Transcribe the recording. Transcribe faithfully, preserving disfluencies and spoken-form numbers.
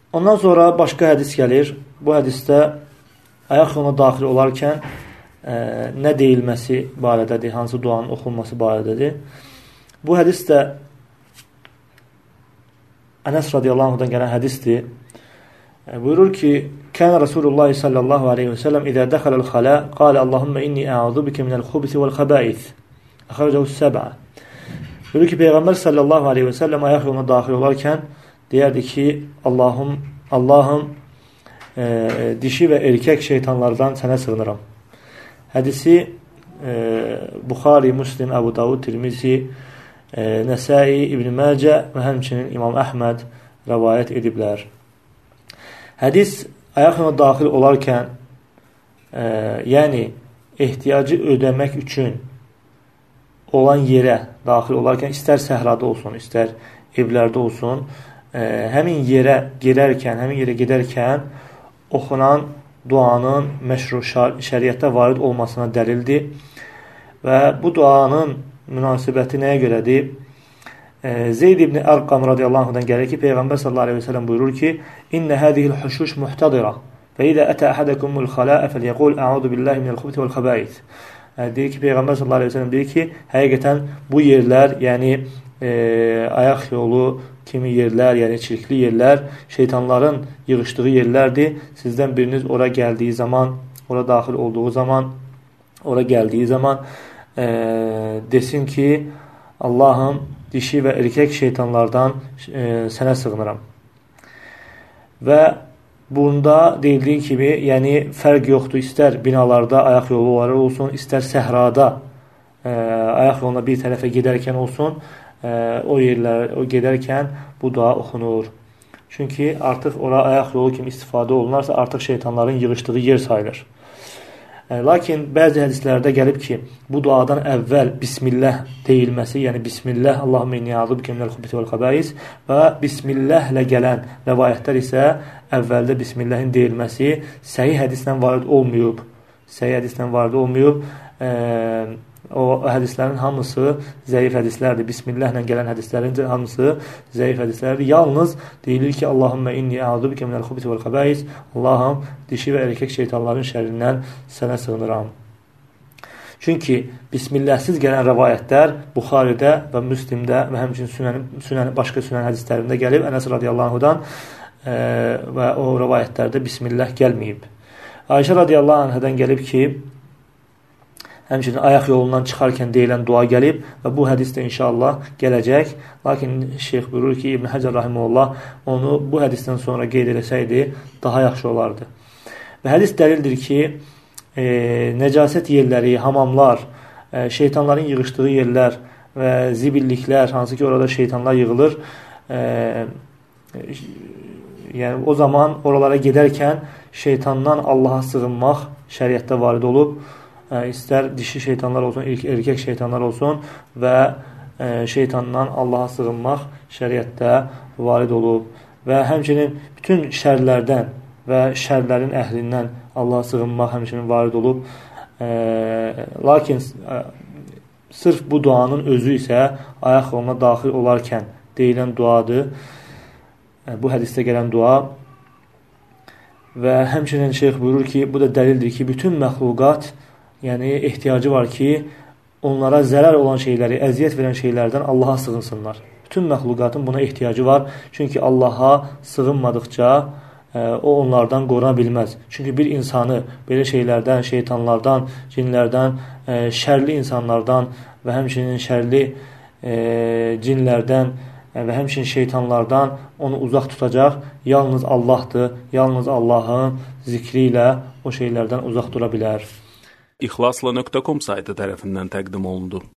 Ondan sonra başqa hədis gəlir. Bu hədisdə ayaq yoluna daxil olarkən e, nə deyilməsi barədədir, hansı duanın oxunması barədədir. Bu hədis də Ənəs radiyallahu anhudan gələn hədisdir. E, buyurur ki, Kənə Rasulullah sallallahu aleyhi və səlləm İzə dəxələl xalə qalə Allahümmə inni ə'udhu bikə minəl xubisi vəl xəbəith. Əxərəcəhu səbə. Buyurur ki, Peyğəmbər sallallahu aleyhi və səlləm ayaq yoluna daxil olarkən deyərdi ki, Allahım, Allahım e, dişi və erkək şeytanlardan sənə sığınıram. Hədisi e, Buxari, Müslim, Əbu Davud, Tirmizi, e, Nəsai, İbn Məcə və həmçinin İmam Əhməd rəvayət ediblər. Hədis ayaq yoluna daxil olarkən e, yəni ehtiyacı ödəmək üçün olan yerə daxil olarkən, istər səhrada olsun, istər evlərdə olsun, e, həmin yerə gedərkən, həmin yerə gedərkən oxunan duanın məşru şəriətdə varid olmasına dəlildir. Və bu duanın münasibəti nəyə görədir? E, Zeyd ibn Ərqam radiyallahu anhudan gəlir ki, Peyğəmbər sallallahu aleyhi və səlləm buyurur ki, İnnə hədihil huşuş muhtadira və idə ətə əhədəkumul xaləə fəlyəqul əudu billahi minəl xubti vəl xəbəith. Deyir ki, Peyğəmbər sallallahu aleyhi və səlləm deyir ki, həqiqətən bu yerlər, yəni e, ayaq yolu kimi yerlər, yəni çirkli yerlər, şeytanların yığışdığı yerlərdir. Sizdən biriniz ora gəldiyi zaman, ora daxil olduğu zaman, ora gəldiyi zaman e, desin ki, Allahım dişi və erkək şeytanlardan e, sənə sığınıram. Və bunda deyildiyi kimi, yəni fərq yoxdur, istər binalarda ayaq yolları olsun, istər səhrada e, ayaq yoluna bir tərəfə gedərkən olsun, e, o yerlər, o gedərkən bu dua oxunur. Çünki artıq ora ayaq yolu kimi istifadə olunarsa, artıq şeytanların yığışdığı yer sayılır. E, lakin bəzi hədislərdə gəlib ki, bu duadan əvvəl Bismillah deyilməsi, yəni Bismillah, Allahümmə inni ə'udhu bikə minəl xubisi vəl xəbəis və Bismillahlə gələn rəvayətlər isə əvvəldə Bismillahin deyilməsi səhih hədislə varid olmayıb. Səhih hədislə varid olmayıb. E, o hədislərin hamısı zəif hədislərdir. Bismillahlə gələn hədislərin hamısı zəif hədislərdir. Yalnız deyilir ki, Allahümmə inni ə'udhu bikə minəl xubisi vəl xəbəis. Allahım, dişi və erkək şeytanların şərrindən sənə sığınıram. Çünki Bismillahsiz gələn rəvayətlər Buxaridə və Müslimdə və həmçinin sünən, sünən, başqa sünən hədislərində gəlib. Ənəs radiyallahu anhudan e, və o rəvayətlərdə Bismillah gəlməyib. Ayşə radiyallahu anhadan gəlib ki, həmçinin ayaq yolundan çıxarkən deyilən dua gəlib və bu hədis də inşallah gələcək. Lakin şeyx buyurur ki, İbn Həcər rahimehullah onu bu hədisdən sonra qeyd eləsəydi daha yaxşı olardı. Və hədis dəlildir ki, e, nəcasət yerləri, hamamlar, e, şeytanların yığışdığı yerlər və zibilliklər, hansı ki orada şeytanlar yığılır, e, e, yəni o zaman oralara gedərkən şeytandan Allaha sığınmaq şəriətdə varid olub. İstər dişi şeytanlar olsun, erkək şeytanlar olsun və şeytandan Allaha sığınmaq şəriətdə varid olub. Və həmçinin bütün şərlərdən və şərlərin əhlindən Allaha sığınmaq həmçinin varid olub. Lakin sırf bu duanın özü isə ayaq yoluna daxil olarkən deyilən duadır. Bu hədisdə gələn dua. Və həmçinin şeyx buyurur ki, bu da dəlildir ki, bütün məxluqat, yəni ehtiyacı var ki, onlara zərər olan şeyləri, əziyyət verən şeylərdən Allaha sığınsınlar. Bütün məxluqatın buna ehtiyacı var. Çünki Allaha sığınmadıqca e, o onlardan qoruna bilməz. Çünki bir insanı belə şeylərdən, şeytanlardan, cinlərdən, e, şərli insanlardan və həmçinin şərli e, cinlərdən e, və həmçinin şeytanlardan onu uzaq tutacaq yalnız Allahdır. Yalnız Allahın zikri ilə o şeylərdən uzaq dura bilər. İxlasla nöqtə com saytı tərəfindən təqdim olundu.